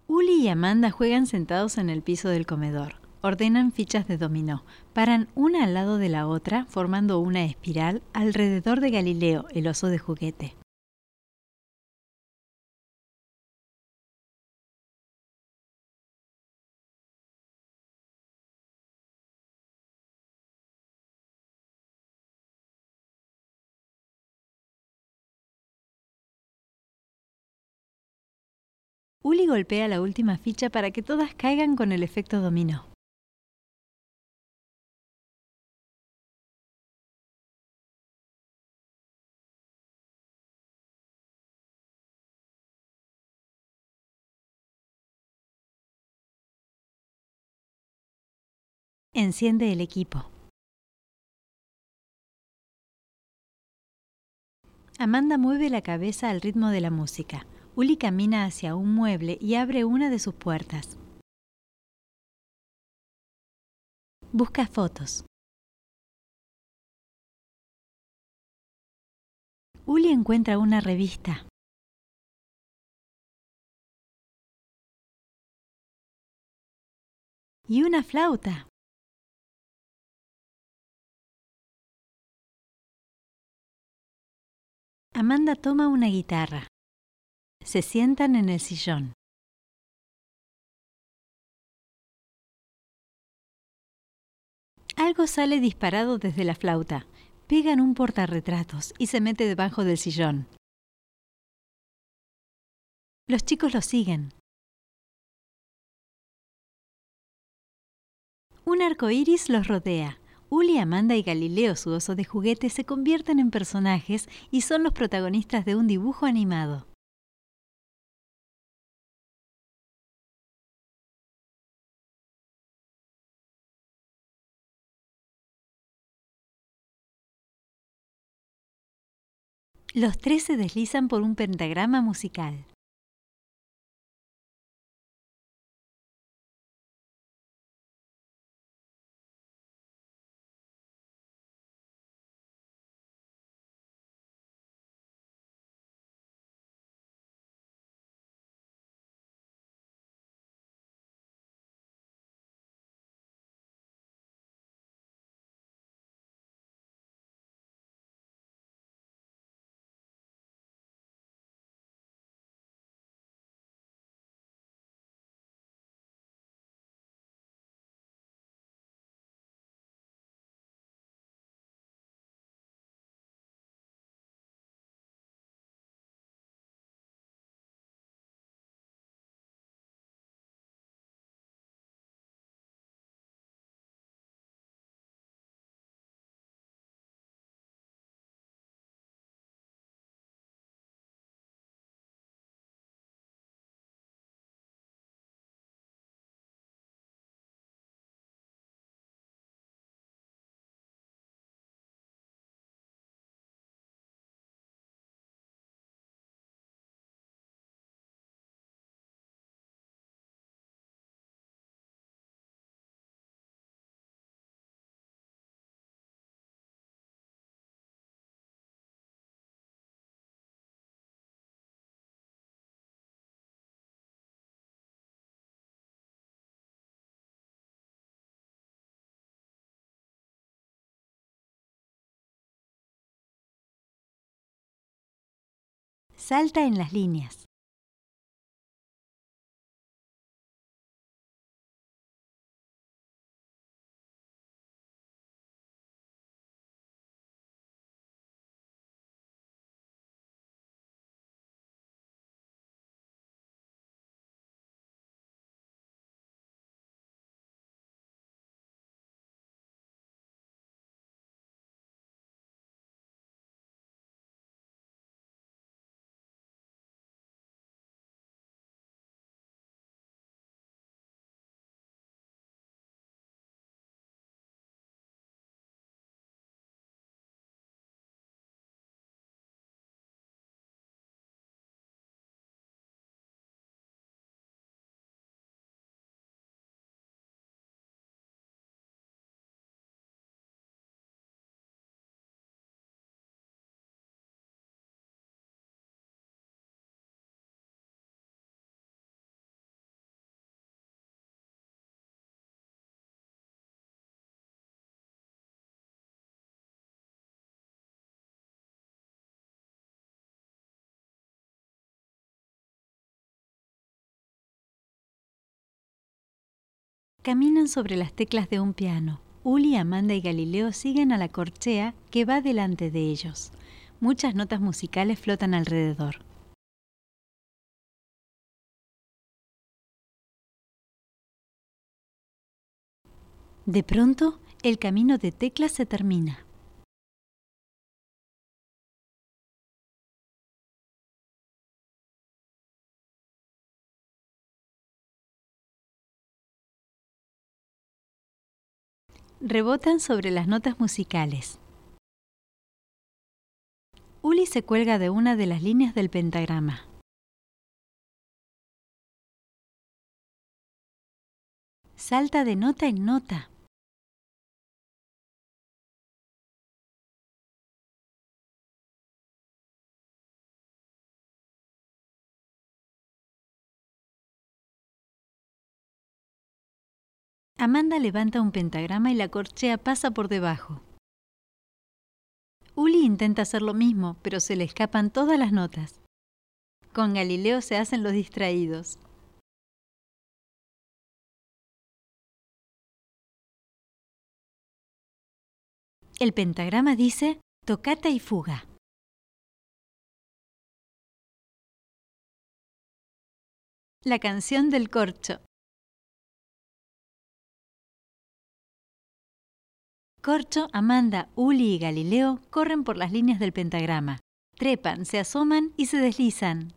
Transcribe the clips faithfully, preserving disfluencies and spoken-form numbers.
Uli y Amanda juegan sentados en el piso del comedor. Ordenan fichas de dominó. Paran una al lado de la otra, formando una espiral alrededor de Galileo, el oso de juguete. Uli golpea la última ficha para que todas caigan con el efecto dominó. Enciende el equipo. Amanda mueve la cabeza al ritmo de la música. Uli camina hacia un mueble y abre una de sus puertas. Busca fotos. Uli encuentra una revista. Y una flauta. Amanda toma una guitarra. Se sientan en el sillón. Algo sale disparado desde la flauta. Pega en un portarretratos y se mete debajo del sillón. Los chicos lo siguen. Un arco iris los rodea. Uli, Amanda y Galileo, su oso de juguete, se convierten en personajes y son los protagonistas de un dibujo animado. Los tres se deslizan por un pentagrama musical. Salta en las líneas. Caminan sobre las teclas de un piano. Uli, Amanda y Galileo siguen a la corchea que va delante de ellos. Muchas notas musicales flotan alrededor. De pronto, el camino de teclas se termina. Rebotan sobre las notas musicales. Uli se cuelga de una de las líneas del pentagrama. Salta de nota en nota. Amanda levanta un pentagrama y la corchea pasa por debajo. Uli intenta hacer lo mismo, pero se le escapan todas las notas. Con Galileo se hacen los distraídos. El pentagrama dice toccata y fuga. La canción del corcho. Corcho, Amanda, Uli y Galileo corren por las líneas del pentagrama. Trepan, se asoman y se deslizan.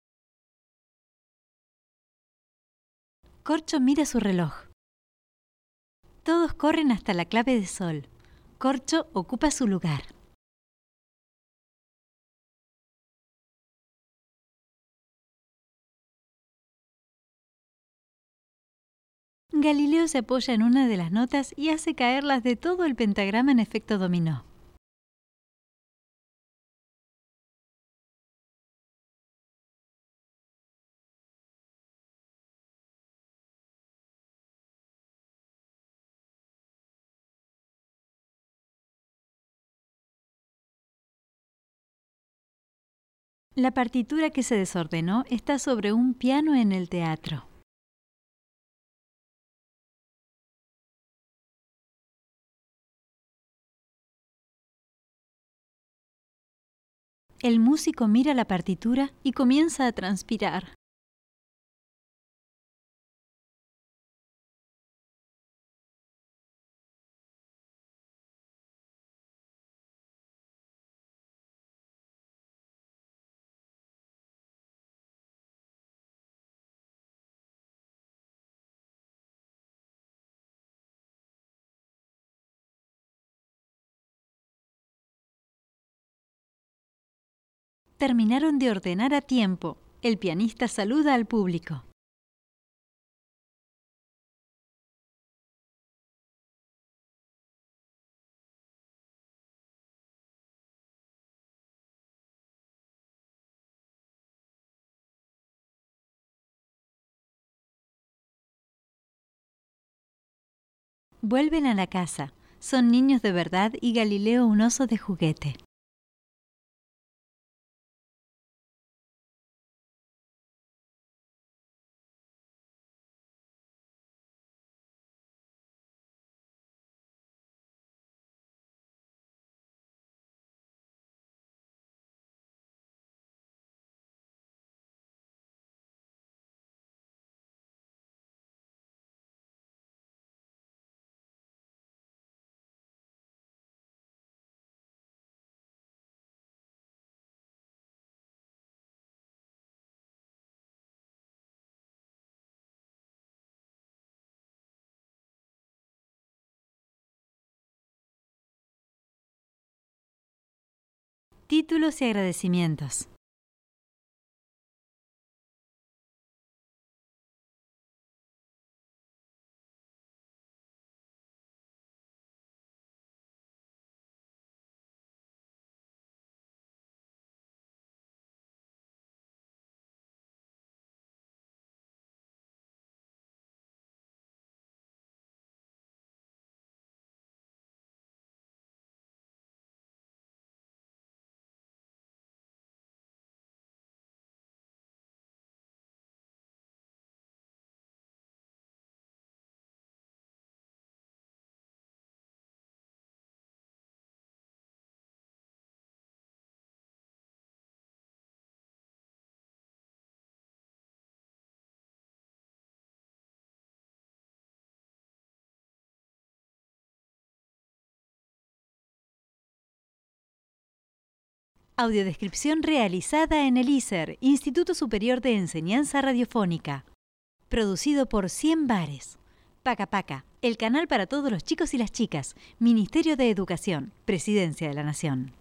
Corcho mira su reloj. Todos corren hasta la clave de sol. Corcho ocupa su lugar. Galileo se apoya en una de las notas y hace caerlas de todo el pentagrama en efecto dominó. La partitura que se desordenó está sobre un piano en el teatro. El músico mira la partitura y comienza a transpirar. Terminaron de ordenar a tiempo. El pianista saluda al público. Vuelven a la casa. Son niños de verdad y Galileo un oso de juguete. Títulos y agradecimientos. Audiodescripción realizada en el I S E R, Instituto Superior de Enseñanza Radiofónica. Producido por cien Bares. Paca Paca, el canal para todos los chicos y las chicas. Ministerio de Educación, Presidencia de la Nación.